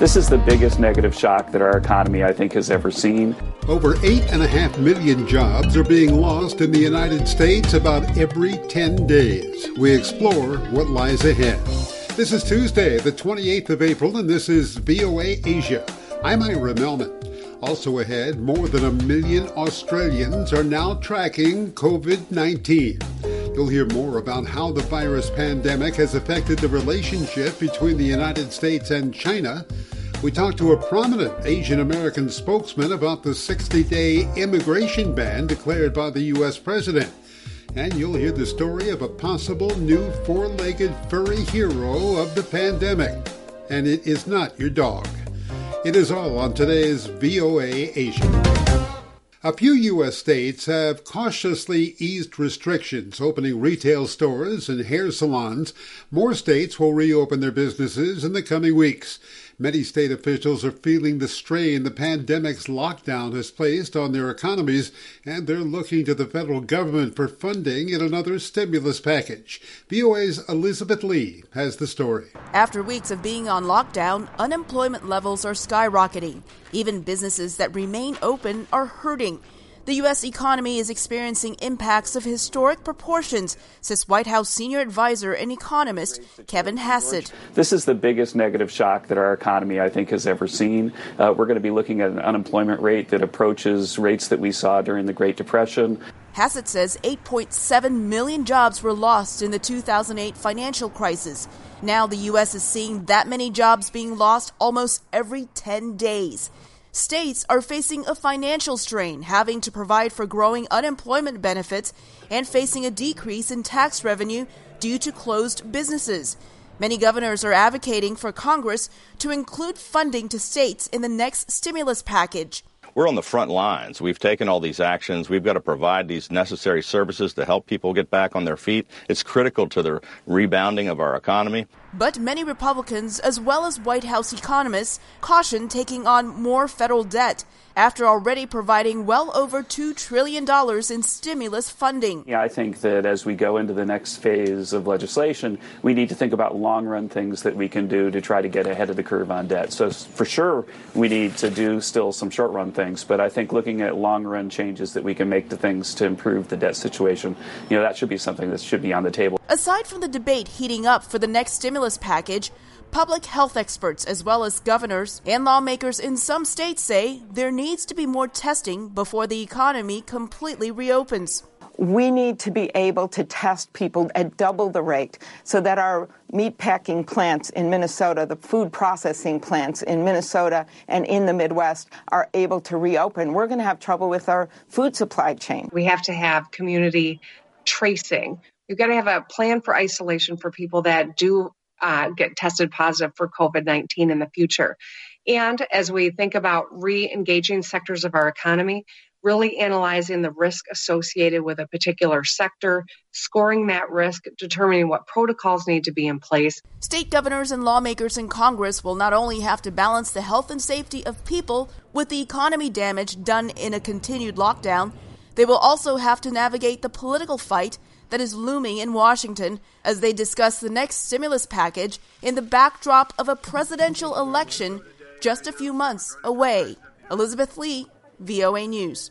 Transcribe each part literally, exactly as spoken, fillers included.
This is the biggest negative shock that our economy, I think, has ever seen. Over eight and a half million jobs are being lost in the United States about every ten days. We explore what lies ahead. This is Tuesday, the twenty-eighth of April, and this is V O A Asia. I'm Ira Melman. Also ahead, more than a million Australians are now tracking covid nineteen. You'll hear more about how the virus pandemic has affected the relationship between the United States and China. We talked to a prominent Asian American spokesman about the sixty-day immigration ban declared by the U S president. And you'll hear the story of a possible new four-legged furry hero of the pandemic. And it is not your dog. It is all on today's V O A Asia. A few U S states have cautiously eased restrictions, opening retail stores and hair salons. More states will reopen their businesses in the coming weeks. Many state officials are feeling the strain the pandemic's lockdown has placed on their economies, and they're looking to the federal government for funding in another stimulus package. V O A's Elizabeth Lee has the story. After weeks of being on lockdown, unemployment levels are skyrocketing. Even businesses that remain open are hurting. The U S economy is experiencing impacts of historic proportions, says White House senior advisor and economist Kevin Hassett. This is the biggest negative shock that our economy, I think, has ever seen. Uh, we're going to be looking at an unemployment rate that approaches rates that we saw during the Great Depression. Hassett says eight point seven million jobs were lost in the two thousand eight financial crisis. Now the U S is seeing that many jobs being lost almost every ten days. States are facing a financial strain, having to provide for growing unemployment benefits and facing a decrease in tax revenue due to closed businesses. Many governors are advocating for Congress to include funding to states in the next stimulus package. We're on the front lines. We've taken all these actions. We've got to provide these necessary services to help people get back on their feet. It's critical to the rebounding of our economy. But many Republicans, as well as White House economists, caution taking on more federal debt after already providing well over two trillion dollars in stimulus funding. Yeah, I think that as we go into the next phase of legislation, we need to think about long-run things that we can do to try to get ahead of the curve on debt. So for sure, we need to do still some short-run things, but I think looking at long-run changes that we can make to things to improve the debt situation, you know, that should be something that should be on the table. Aside from the debate heating up for the next stimulus package, public health experts as well as governors and lawmakers in some states say there needs to be more testing before the economy completely reopens. We need to be able to test people at double the rate so that our meatpacking plants in Minnesota, the food processing plants in Minnesota and in the Midwest are able to reopen. We're going to have trouble with our food supply chain. We have to have community tracing. We've got to have a plan for isolation for people that do uh, get tested positive for covid nineteen in the future. And as we think about re-engaging sectors of our economy, really analyzing the risk associated with a particular sector, scoring that risk, determining what protocols need to be in place. State governors and lawmakers in Congress will not only have to balance the health and safety of people with the economy damage done in a continued lockdown, they will also have to navigate the political fight that is looming in Washington as they discuss the next stimulus package in the backdrop of a presidential election just a few months away. Elizabeth Lee, V O A News.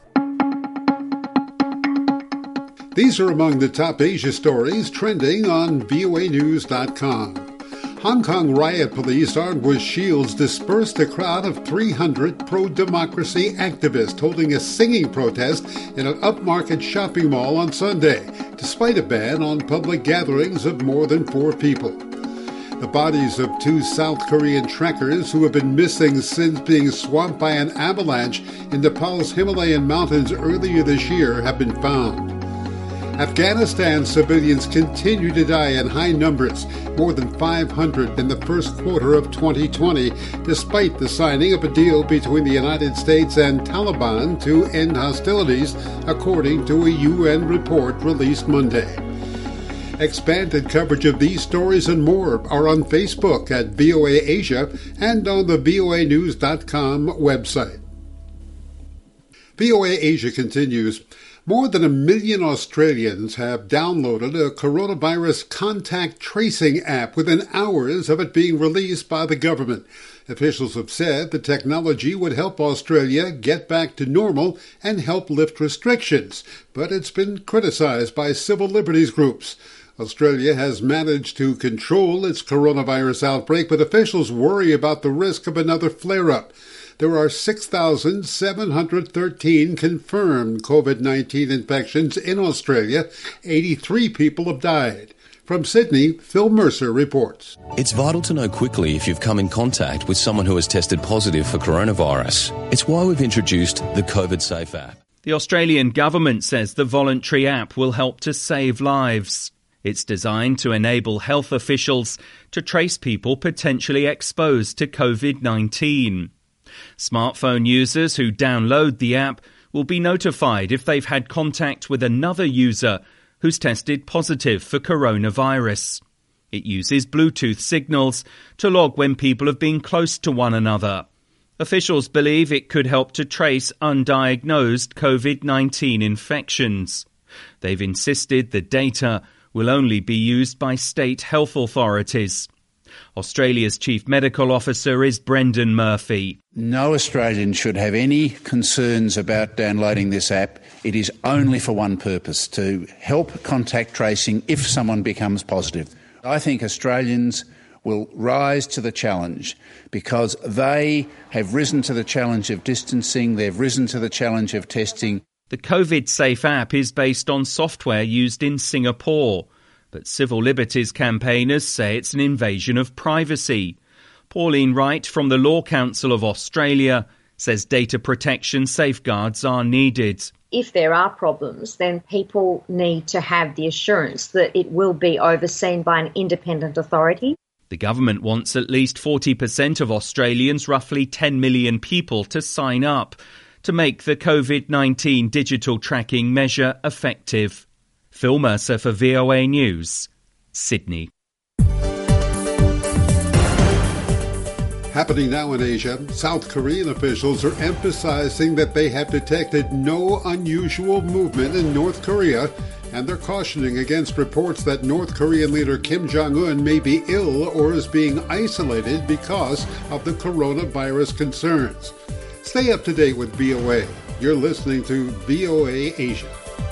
These are among the top Asia stories trending on V O A news dot com. Hong Kong riot police armed with shields dispersed a crowd of three hundred pro-democracy activists holding a singing protest in an upmarket shopping mall on Sunday, despite a ban on public gatherings of more than four people. The bodies of two South Korean trekkers who have been missing since being swamped by an avalanche in Nepal's Himalayan mountains earlier this year have been found. Afghanistan civilians continue to die in high numbers, more than five hundred in the first quarter of twenty twenty, despite the signing of a deal between the United States and Taliban to end hostilities, according to a U N report released Monday. Expanded coverage of these stories and more are on Facebook at V O A Asia and on the V O A news dot com website. V O A Asia continues. More than a million Australians have downloaded a coronavirus contact tracing app within hours of it being released by the government. Officials have said the technology would help Australia get back to normal and help lift restrictions, but it's been criticized by civil liberties groups. Australia has managed to control its coronavirus outbreak, but officials worry about the risk of another flare-up. There are six thousand seven hundred thirteen confirmed COVID nineteen infections in Australia. eighty-three people have died. From Sydney, Phil Mercer reports. It's vital to know quickly if you've come in contact with someone who has tested positive for coronavirus. It's why we've introduced the COVID Safe app. The Australian government says the voluntary app will help to save lives. It's designed to enable health officials to trace people potentially exposed to COVID nineteen. Smartphone users who download the app will be notified if they've had contact with another user who's tested positive for coronavirus. It uses Bluetooth signals to log when people have been close to one another. Officials believe it could help to trace undiagnosed COVID nineteen infections. They've insisted the data will only be used by state health authorities. Australia's Chief Medical Officer is Brendan Murphy. No Australian should have any concerns about downloading this app. It is only for one purpose, to help contact tracing if someone becomes positive. I think Australians will rise to the challenge because they have risen to the challenge of distancing, they've risen to the challenge of testing. The COVID Safe app is based on software used in Singapore, but civil liberties campaigners say it's an invasion of privacy. Pauline Wright from the Law Council of Australia says data protection safeguards are needed. If there are problems, then people need to have the assurance that it will be overseen by an independent authority. The government wants at least forty percent of Australians, roughly ten million people, to sign up to make the COVID nineteen digital tracking measure effective. Phil Mercer for V O A News, Sydney. Happening now in Asia, South Korean officials are emphasizing that they have detected no unusual movement in North Korea, and they're cautioning against reports that North Korean leader Kim Jong-un may be ill or is being isolated because of the coronavirus concerns. Stay up to date with V O A. You're listening to V O A Asia.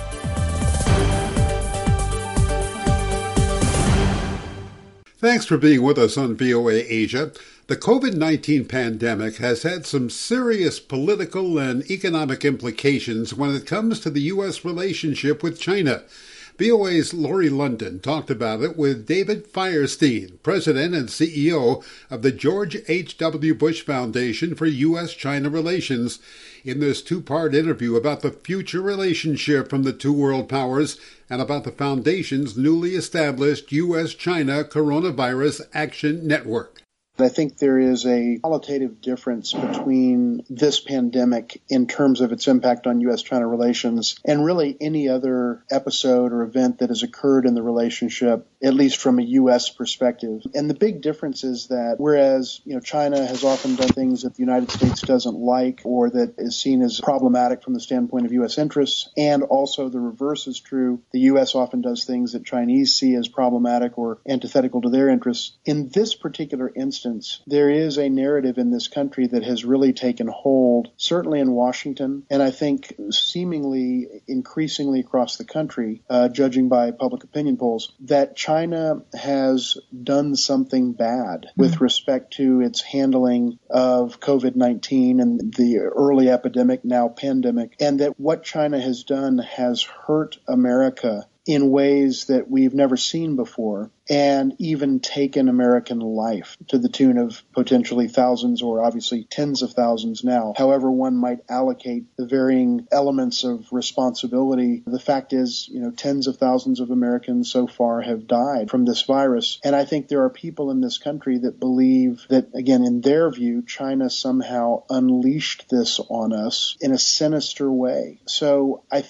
Thanks for being with us on V O A Asia. The COVID nineteen pandemic has had some serious political and economic implications when it comes to the U S relationship with China. V O A's Laurie London talked about it with David Firestein, President and C E O of the George H W. Bush Foundation for U S China Relations, in this two-part interview about the future relationship from the two world powers and about the Foundation's newly established U S China Coronavirus Action Network. I think there is a qualitative difference between this pandemic in terms of its impact on U S China relations and really any other episode or event that has occurred in the relationship, at least from a U S perspective. And the big difference is that whereas, you know, China has often done things that the United States doesn't like or that is seen as problematic from the standpoint of U S interests, and also the reverse is true. The U S often does things that Chinese see as problematic or antithetical to their interests. In this particular instance, there is a narrative in this country that has really taken hold, certainly in Washington, and I think seemingly increasingly across the country, uh, judging by public opinion polls, that China has done something bad mm-hmm. with respect to its handling of COVID nineteen and the early epidemic, now pandemic, and that what China has done has hurt America in ways that we've never seen before, and even taken American life to the tune of potentially thousands or obviously tens of thousands now. However one might allocate the varying elements of responsibility, the fact is, you know, tens of thousands of Americans so far have died from this virus. And I think there are people in this country that believe that, again, in their view, China somehow unleashed this on us in a sinister way. So I think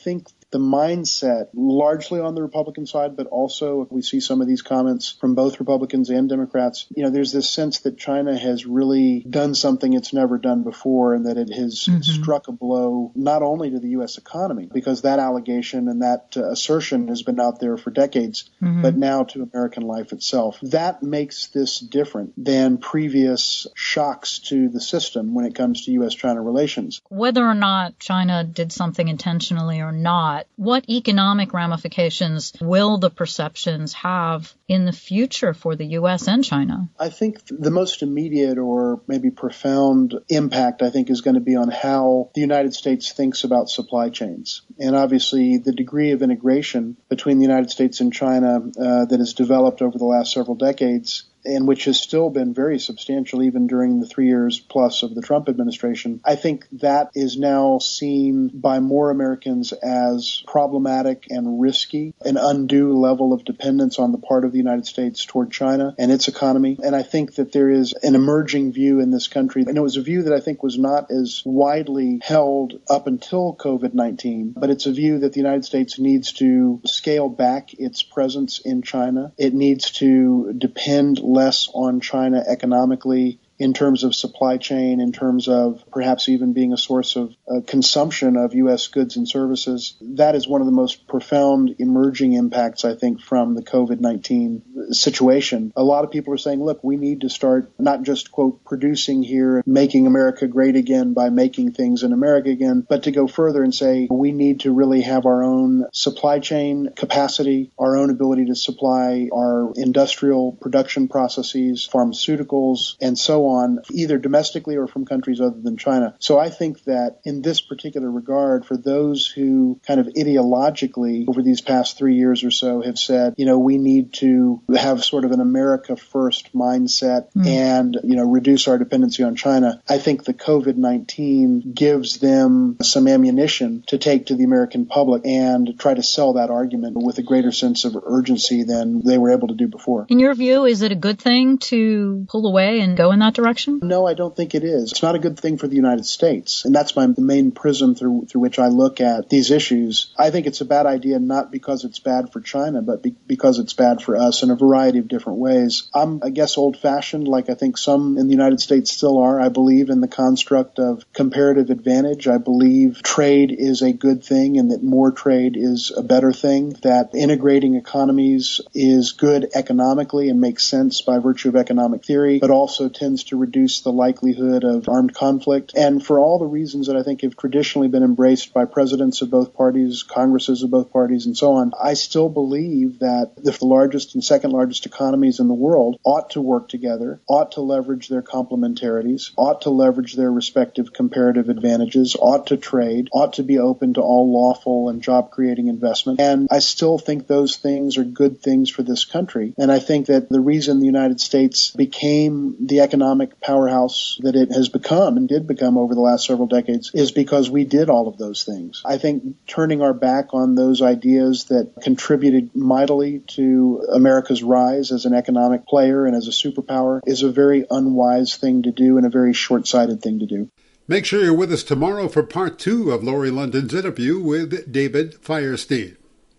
the mindset largely on the Republican side, but also we see some of these comments from both Republicans and Democrats. You know, there's this sense that China has really done something it's never done before, and that it has mm-hmm. struck a blow not only to the U S economy, because that allegation and that uh, assertion has been out there for decades, mm-hmm. but now to American life itself. That makes this different than previous shocks to the system when it comes to U S China relations. Whether or not China did something intentionally or not, what economic ramifications will the perceptions have in the future for the U S and China? I think the most immediate or maybe profound impact, I think, is going to be on how the United States thinks about supply chains. And obviously, the degree of integration between the United States and China uh, that has developed over the last several decades, and which has still been very substantial even during the three years plus of the Trump administration, I think that is now seen by more Americans as problematic and risky, an undue level of dependence on the part of the United States toward China and its economy. And I think that there is an emerging view in this country, and it was a view that I think was not as widely held up until COVID nineteen, but it's a view that the United States needs to scale back its presence in China. It needs to depend less on China economically in terms of supply chain, in terms of perhaps even being a source of uh, consumption of U S goods and services. That is one of the most profound emerging impacts, I think, from the COVID nineteen situation. A lot of people are saying, look, we need to start not just, quote, producing here, making America great again by making things in America again, but to go further and say we need to really have our own supply chain capacity, our own ability to supply our industrial production processes, pharmaceuticals, and so on. on, either domestically or from countries other than China. So I think that in this particular regard, for those who kind of ideologically over these past three years or so have said, you know, we need to have sort of an America first mindset mm. and, you know, reduce our dependency on China, I think the COVID nineteen gives them some ammunition to take to the American public and try to sell that argument with a greater sense of urgency than they were able to do before. In your view, is it a good thing to pull away and go in that direction? No, I don't think it is. It's not a good thing for the United States. And that's my the main prism through through which I look at these issues. I think it's a bad idea not because it's bad for China, but be, because it's bad for us in a variety of different ways. I'm, I guess, old-fashioned, like I think some in the United States still are. I believe in the construct of comparative advantage. I believe trade is a good thing and that more trade is a better thing, that integrating economies is good economically and makes sense by virtue of economic theory, but also tends to reduce the likelihood of armed conflict. And for all the reasons that I think have traditionally been embraced by presidents of both parties, Congresses of both parties, and so on, I still believe that the largest and second largest economies in the world ought to work together, ought to leverage their complementarities, ought to leverage their respective comparative advantages, ought to trade, ought to be open to all lawful and job-creating investment. And I still think those things are good things for this country. And I think that the reason the United States became the economic powerhouse that it has become and did become over the last several decades is because we did all of those things. I think turning our back on those ideas that contributed mightily to America's rise as an economic player and as a superpower is a very unwise thing to do and a very short-sighted thing to do. Make sure you're with us tomorrow for part two of Laurie London's interview with David Firestein.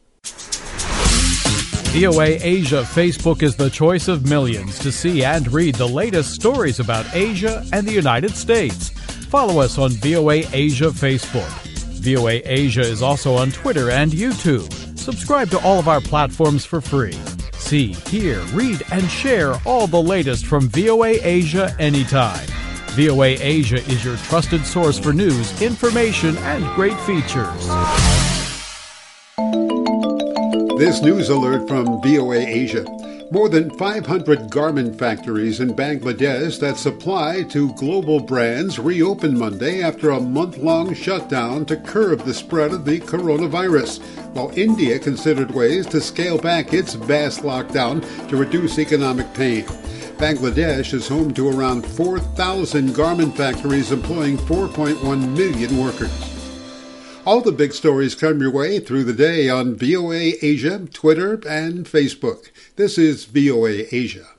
V O A Asia Facebook is the choice of millions to see and read the latest stories about Asia and the United States. Follow us on V O A Asia Facebook. V O A Asia is also on Twitter and YouTube. Subscribe to all of our platforms for free. See, hear, read, and share all the latest from V O A Asia anytime. V O A Asia is your trusted source for news, information, and great features. This news alert from V O A Asia. More than five hundred garment factories in Bangladesh that supply to global brands reopened Monday after a month-long shutdown to curb the spread of the coronavirus, while India considered ways to scale back its vast lockdown to reduce economic pain. Bangladesh is home to around four thousand garment factories employing four point one million workers. All the big stories come your way through the day on V O A Asia, Twitter, and Facebook. This is V O A Asia.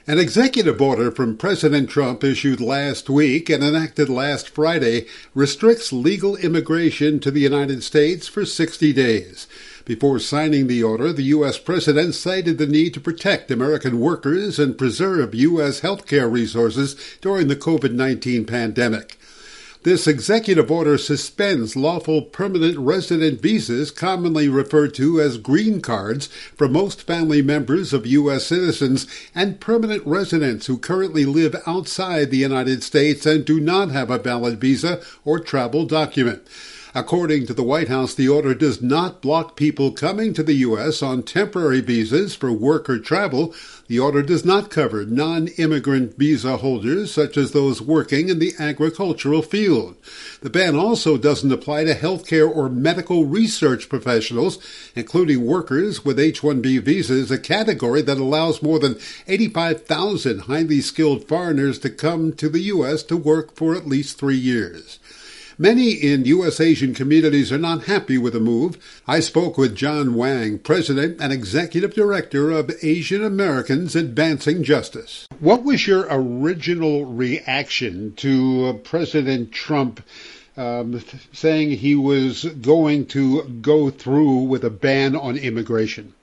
An executive order from President Trump issued last week and enacted last Friday restricts legal immigration to the United States for sixty days. Before signing the order, the U S president cited the need to protect American workers and preserve U S healthcare resources during the COVID nineteen pandemic. This executive order suspends lawful permanent resident visas, commonly referred to as green cards, for most family members of U S citizens and permanent residents who currently live outside the United States and do not have a valid visa or travel document. According to the White House, the order does not block people coming to the U S on temporary visas for work or travel. The order does not cover non-immigrant visa holders, such as those working in the agricultural field. The ban also doesn't apply to healthcare or medical research professionals, including workers with H one B visas, a category that allows more than eighty-five thousand highly skilled foreigners to come to the U S to work for at least three years. Many in U S Asian communities are not happy with the move. I spoke with John Wang, President and Executive Director of Asian Americans Advancing Justice. What was your original reaction to uh, President Trump um, saying he was going to go through with a ban on immigration?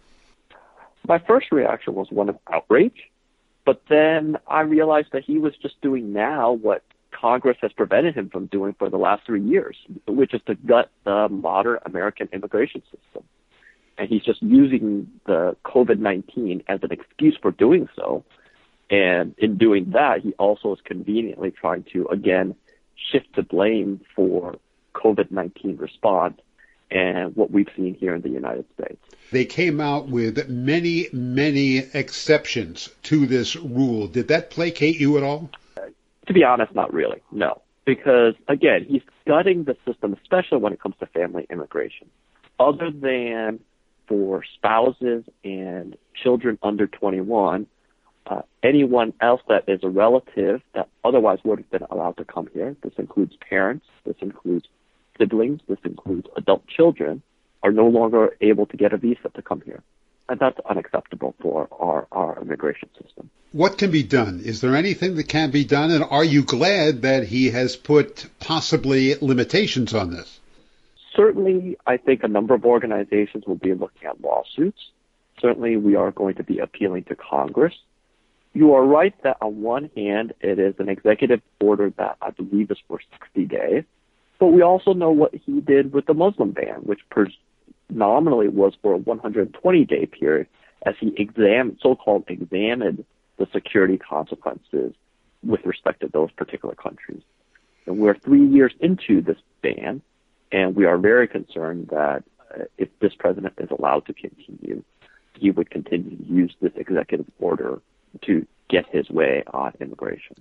My first reaction was one of outrage, but then I realized that he was just doing now what Congress has prevented him from doing for the last three years, which is to gut the modern American immigration system. And he's just using the COVID nineteen as an excuse for doing so. And in doing that, he also is conveniently trying to, again, shift the blame for COVID nineteen response and what we've seen here in the United States. They came out with many, many exceptions to this rule. Did that placate you at all? To be honest, not really, no. Because, again, he's gutting the system, especially when it comes to family immigration. Other than for spouses and children under twenty-one, uh, anyone else that is a relative that otherwise would have been allowed to come here, this includes parents, this includes siblings, this includes adult children, are no longer able to get a visa to come here. And that's unacceptable for our, our immigration system. What can be done? Is there anything that can be done? And are you glad that he has put possibly limitations on this? Certainly, I think a number of organizations will be looking at lawsuits. Certainly, we are going to be appealing to Congress. You are right that on one hand, it is an executive order that I believe is for sixty days. But we also know what he did with the Muslim ban, which pers- nominally was for a one hundred twenty day period as he examined, so-called examined the security consequences with respect to those particular countries. And we're three years into this ban, and we are very concerned that uh, if this president is allowed to continue, he would continue to use this executive order to get his way on immigration.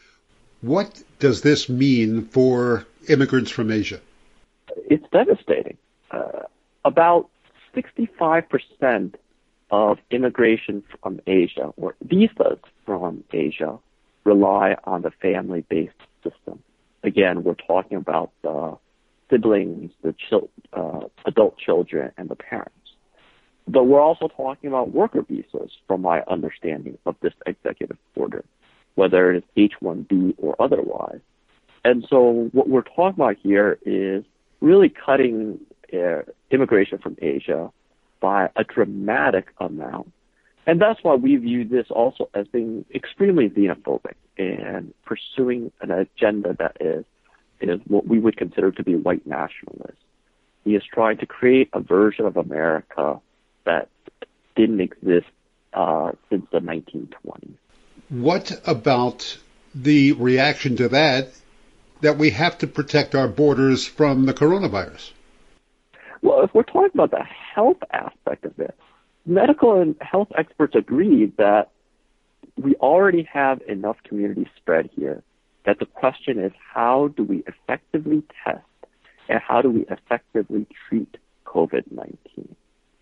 What does this mean for immigrants from Asia? It's devastating. Uh, about sixty-five percent of immigration from Asia, or visas from Asia, rely on the family-based system. Again, we're talking about the siblings, the chil- uh, adult children, and the parents. But we're also talking about worker visas, from my understanding of this executive order, whether it is H one B or otherwise. And so what we're talking about here is really cutting uh, immigration from Asia by a dramatic amount. And that's why we view this also as being extremely xenophobic and pursuing an agenda that is, is what we would consider to be white nationalist. He is trying to create a version of America that didn't exist uh, since the nineteen twenties. What about the reaction to that, that we have to protect our borders from the coronavirus? Well, if we're talking about the health aspect of it, medical and health experts agree that we already have enough community spread here, that the question is how do we effectively test and how do we effectively treat COVID nineteen?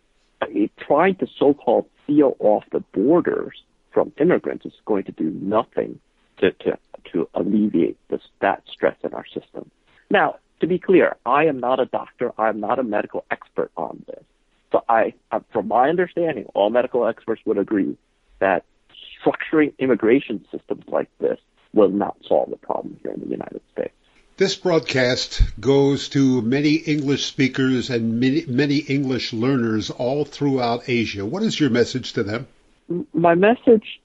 Trying to so-called seal off the borders from immigrants is going to do nothing to, to, to alleviate this, that stress in our system. Now, to be clear, I am not a doctor. I am not a medical expert on this. So I, from my understanding, all medical experts would agree that structuring immigration systems like this will not solve the problem here in the United States. This broadcast goes to many English speakers and many, many English learners all throughout Asia. What is your message to them? My message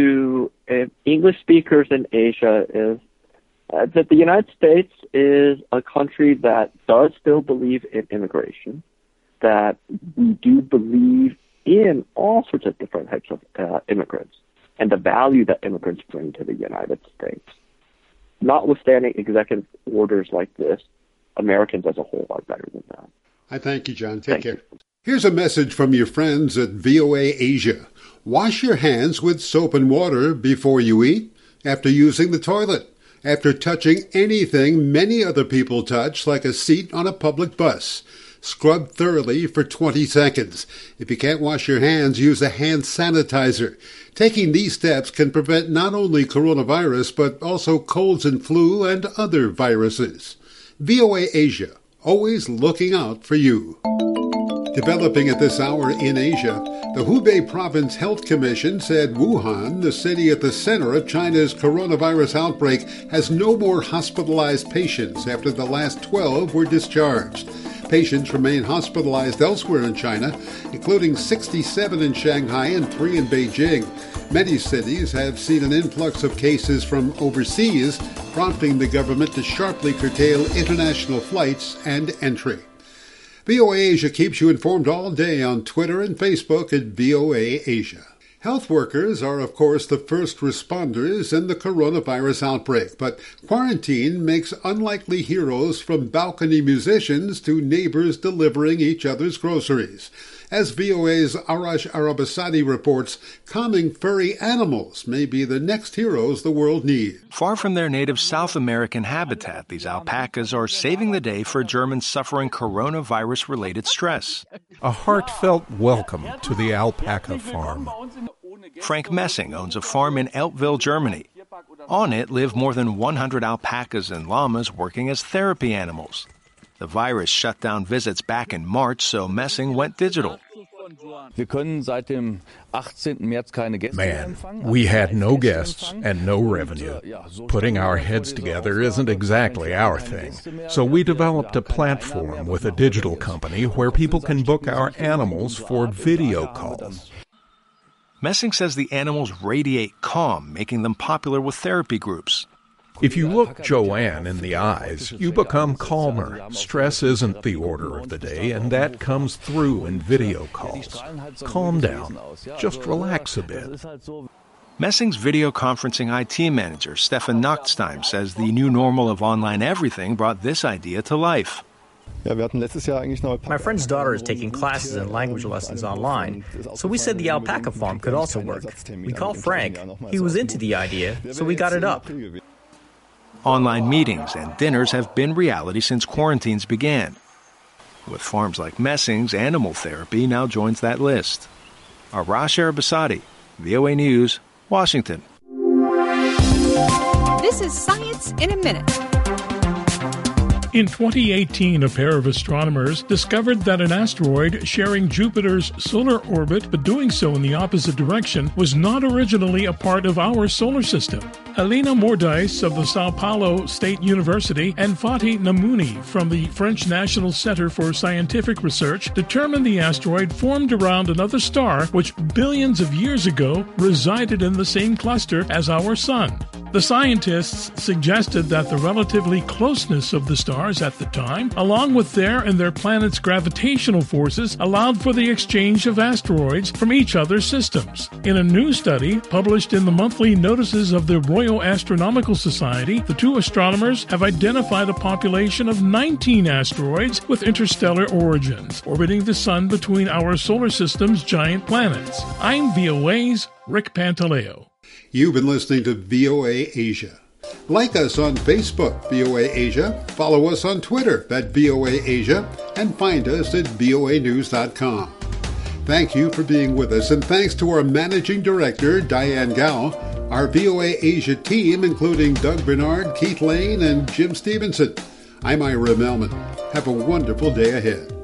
to uh, English speakers in Asia is uh, that the United States is a country that does still believe in immigration, that we do believe in all sorts of different types of uh, immigrants and the value that immigrants bring to the United States. Notwithstanding executive orders like this, Americans as a whole are better than that. I thank you, John. Take Thank care. you. Here's a message from your friends at V O A Asia. Wash your hands with soap and water before you eat, after using the toilet, after touching anything many other people touch, like a seat on a public bus. Scrub thoroughly for twenty seconds. If you can't wash your hands, use a hand sanitizer. Taking these steps can prevent not only coronavirus, but also colds and flu and other viruses. V O A Asia, always looking out for you. Developing at this hour in Asia, the Hubei Province Health Commission said Wuhan, the city at the center of China's coronavirus outbreak, has no more hospitalized patients after the last twelve were discharged. Patients remain hospitalized elsewhere in China, including sixty-seven in Shanghai and three in Beijing. Many cities have seen an influx of cases from overseas, prompting the government to sharply curtail international flights and entry. V O A Asia keeps you informed all day on Twitter and Facebook at V O A Asia. Health workers are, of course, the first responders in the coronavirus outbreak, but quarantine makes unlikely heroes from balcony musicians to neighbors delivering each other's groceries. As V O A's Arash Arabasadi reports, calming furry animals may be the next heroes the world needs. Far from their native South American habitat, these alpacas are saving the day for Germans suffering coronavirus-related stress. A heartfelt welcome to the alpaca farm. Frank Messing owns a farm in Eltville, Germany. On it live more than one hundred alpacas and llamas working as therapy animals. The virus shut down visits back in March, so Messing went digital. Man, we had no guests and no revenue. Putting our heads together isn't exactly our thing. So we developed a platform with a digital company where people can book our animals for video calls. Messing says the animals radiate calm, making them popular with therapy groups. If you look Joanne in the eyes, you become calmer. Stress isn't the order of the day, and that comes through in video calls. Calm down. Just relax a bit. Messing's video conferencing I T manager, Stefan Nachtstein, says the new normal of online everything brought this idea to life. My friend's daughter is taking classes and language lessons online, so we said the alpaca farm could also work. We called Frank. He was into the idea, so we got it up. Online meetings and dinners have been reality since quarantines began. With farms like Messing's, animal therapy now joins that list. Arash Arabasadi, V O A News, Washington. This is Science in a Minute. In twenty eighteen, a pair of astronomers discovered that an asteroid sharing Jupiter's solar orbit, but doing so in the opposite direction, was not originally a part of our solar system. Alina Mordice of the Sao Paulo State University and Fatih Namouni from the French National Center for Scientific Research determined the asteroid formed around another star which billions of years ago resided in the same cluster as our Sun. The scientists suggested that the relatively closeness of the stars at the time, along with their and their planet's gravitational forces, allowed for the exchange of asteroids from each other's systems. In a new study published in the monthly notices of the Royal Astronomical Society, the two astronomers have identified a population of nineteen asteroids with interstellar origins, orbiting the Sun between our solar system's giant planets. I'm V O A's Rick Pantaleo. You've been listening to V O A Asia. Like us on Facebook, V O A Asia. Follow us on Twitter at V O A Asia. And find us at V O A news dot com. Thank you for being with us, and thanks to our Managing Director, Diane Gao, our V O A Asia team, including Doug Bernard, Keith Lane, and Jim Stevenson. I'm Ira Melman. Have a wonderful day ahead.